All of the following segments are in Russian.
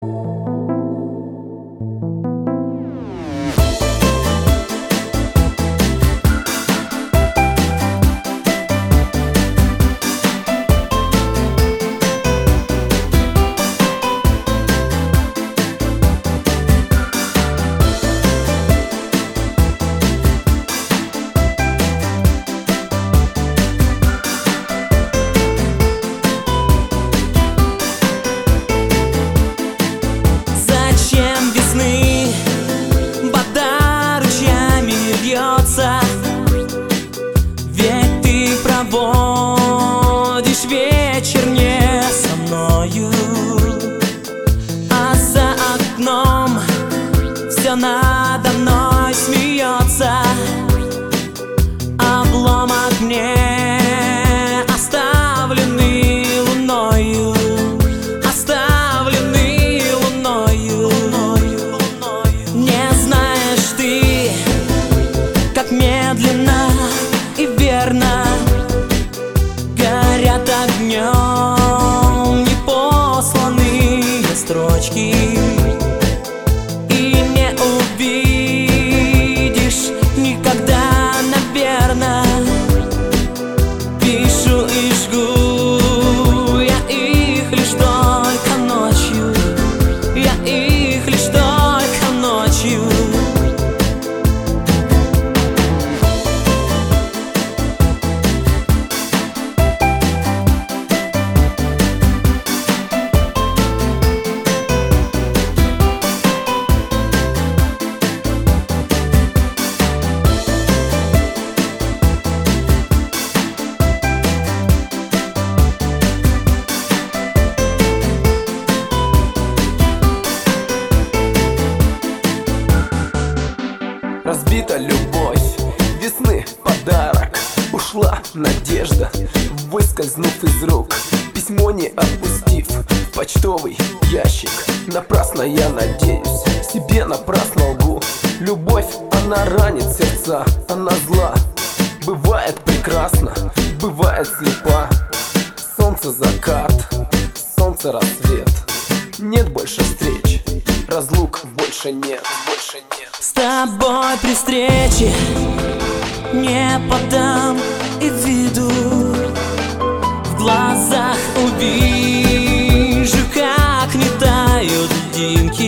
Ведь ты проводишь вечер не со мною, а за окном все надо мной смеется. Обломок мне оставленный луною, оставленный луною. Не знаешь ты, как медленно и верно горят огнем непосланные строчки, и не увидишь никогда, наверно. Пишу и жгу я их лишь только ночью, я их лишь только ночью. Разбита любовь, весны подарок. Ушла надежда, выскользнув из рук. Письмо не отпустив в почтовый ящик. Напрасно я надеюсь, себе напрасно лгу. Любовь, она ранит сердца, она зла. Бывает прекрасно, бывает слепа. Солнце закат, солнце рассвет. Нет больше встреч, разлук больше нет, больше нет. С тобой при встрече не подам и виду, в глазах увижу, как не тают льдинки.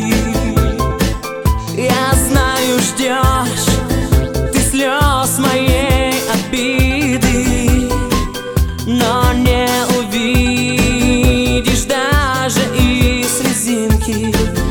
Я знаю, ждешь ты слез моей обиды, но не увидишь даже и слезинки.